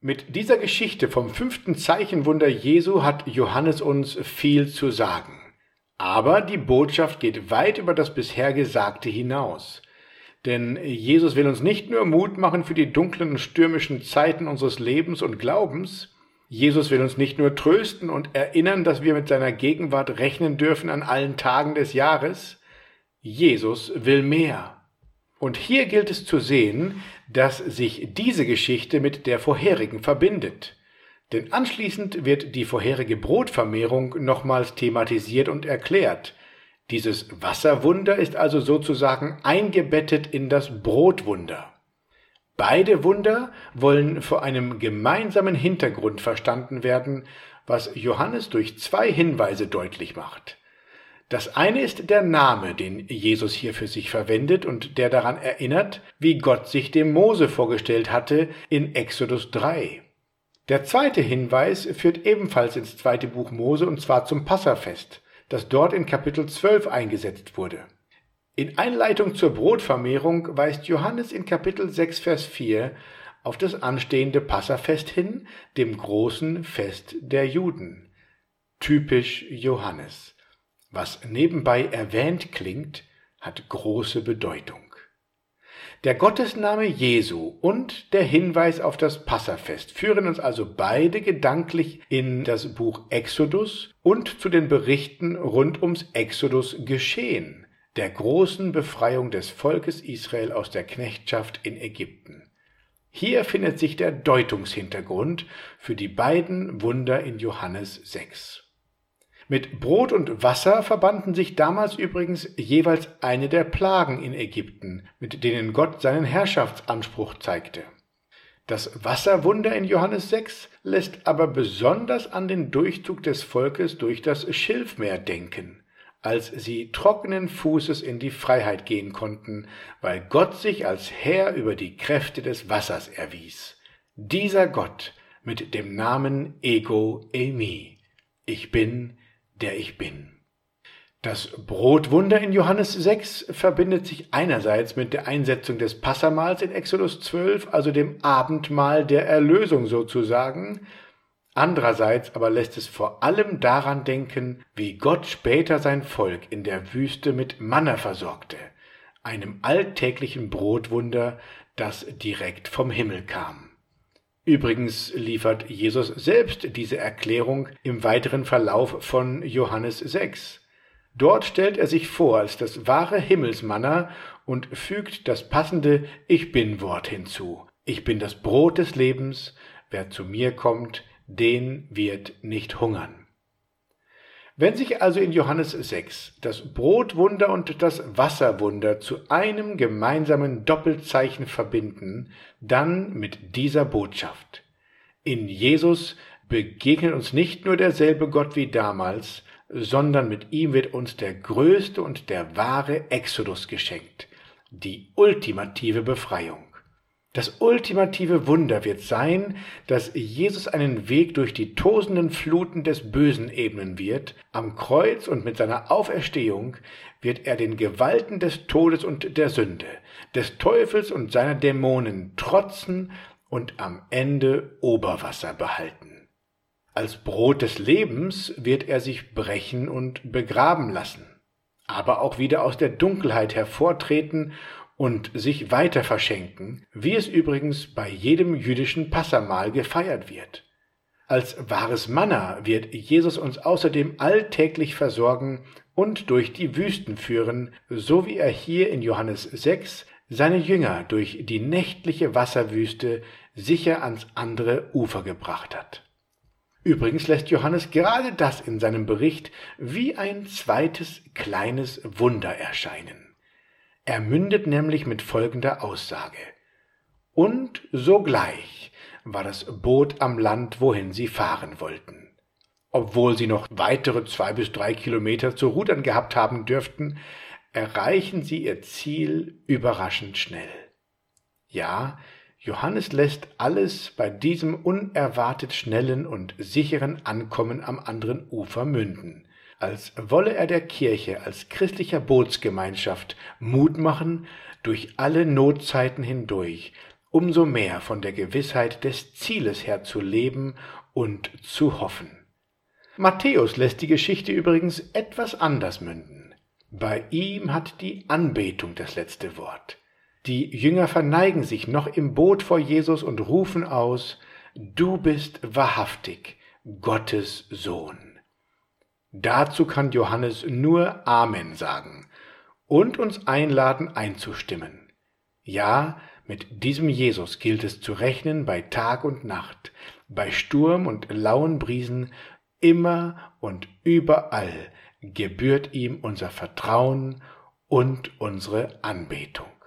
Mit dieser Geschichte vom 5. Zeichenwunder Jesu hat Johannes uns viel zu sagen. Aber die Botschaft geht weit über das bisher Gesagte hinaus. Denn Jesus will uns nicht nur Mut machen für die dunklen und stürmischen Zeiten unseres Lebens und Glaubens, Jesus will uns nicht nur trösten und erinnern, dass wir mit seiner Gegenwart rechnen dürfen an allen Tagen des Jahres. Jesus will mehr. Und hier gilt es zu sehen, dass sich diese Geschichte mit der vorherigen verbindet. Denn anschließend wird die vorherige Brotvermehrung nochmals thematisiert und erklärt. Dieses Wasserwunder ist also sozusagen eingebettet in das Brotwunder. Beide Wunder wollen vor einem gemeinsamen Hintergrund verstanden werden, was Johannes durch 2 Hinweise deutlich macht. Das eine ist der Name, den Jesus hier für sich verwendet und der daran erinnert, wie Gott sich dem Mose vorgestellt hatte in Exodus 3. Der zweite Hinweis führt ebenfalls ins 2. Buch Mose und zwar zum Passafest, das dort in Kapitel 12 eingesetzt wurde. In Einleitung zur Brotvermehrung weist Johannes in Kapitel 6, Vers 4 auf das anstehende Passafest hin, dem großen Fest der Juden. Typisch Johannes. Was nebenbei erwähnt klingt, hat große Bedeutung. Der Gottesname Jesu und der Hinweis auf das Passafest führen uns also beide gedanklich in das Buch Exodus und zu den Berichten rund ums Exodus-Geschehen, der großen Befreiung des Volkes Israel aus der Knechtschaft in Ägypten. Hier findet sich der Deutungshintergrund für die beiden Wunder in Johannes 6. Mit Brot und Wasser verbanden sich damals übrigens jeweils eine der Plagen in Ägypten, mit denen Gott seinen Herrschaftsanspruch zeigte. Das Wasserwunder in Johannes 6 lässt aber besonders an den Durchzug des Volkes durch das Schilfmeer denken, als sie trockenen Fußes in die Freiheit gehen konnten, weil Gott sich als Herr über die Kräfte des Wassers erwies. Dieser Gott mit dem Namen Ego Eimi, ich bin, der ich bin. Das Brotwunder in Johannes 6 verbindet sich einerseits mit der Einsetzung des Passamahls in Exodus 12, also dem Abendmahl der Erlösung sozusagen. Andererseits aber lässt es vor allem daran denken, wie Gott später sein Volk in der Wüste mit Manna versorgte, einem alltäglichen Brotwunder, das direkt vom Himmel kam. Übrigens liefert Jesus selbst diese Erklärung im weiteren Verlauf von Johannes 6. Dort stellt er sich vor als das wahre Himmelsmanna und fügt das passende Ich Bin-Wort hinzu. Ich bin das Brot des Lebens, wer zu mir kommt, den wird nicht hungern. Wenn sich also in Johannes 6 das Brotwunder und das Wasserwunder zu einem gemeinsamen Doppelzeichen verbinden, dann mit dieser Botschaft. In Jesus begegnet uns nicht nur derselbe Gott wie damals, sondern mit ihm wird uns der größte und der wahre Exodus geschenkt, die ultimative Befreiung. Das ultimative Wunder wird sein, dass Jesus einen Weg durch die tosenden Fluten des Bösen ebnen wird. Am Kreuz und mit seiner Auferstehung wird er den Gewalten des Todes und der Sünde, des Teufels und seiner Dämonen trotzen und am Ende Oberwasser behalten. Als Brot des Lebens wird er sich brechen und begraben lassen, aber auch wieder aus der Dunkelheit hervortreten und sich weiter verschenken, wie es übrigens bei jedem jüdischen Passamahl gefeiert wird. Als wahres Manna wird Jesus uns außerdem alltäglich versorgen und durch die Wüsten führen, so wie er hier in Johannes 6 seine Jünger durch die nächtliche Wasserwüste sicher ans andere Ufer gebracht hat. Übrigens lässt Johannes gerade das in seinem Bericht wie ein zweites kleines Wunder erscheinen. Er mündet nämlich mit folgender Aussage: Und sogleich war das Boot am Land, wohin sie fahren wollten. Obwohl sie noch weitere 2 bis 3 Kilometer zu rudern gehabt haben dürften, erreichen sie ihr Ziel überraschend schnell. Ja, Johannes lässt alles bei diesem unerwartet schnellen und sicheren Ankommen am anderen Ufer münden, als wolle er der Kirche als christlicher Bootsgemeinschaft Mut machen durch alle Notzeiten hindurch umso mehr von der Gewissheit des Zieles her zu leben und zu hoffen. Matthäus lässt die Geschichte übrigens etwas anders münden. Bei ihm hat die Anbetung das letzte Wort. Die Jünger verneigen sich noch im Boot vor Jesus und rufen aus: Du bist wahrhaftig Gottes Sohn. Dazu kann Johannes nur Amen sagen und uns einladen, einzustimmen. Ja, mit diesem Jesus gilt es zu rechnen bei Tag und Nacht, bei Sturm und lauen Brisen, immer und überall gebührt ihm unser Vertrauen und unsere Anbetung.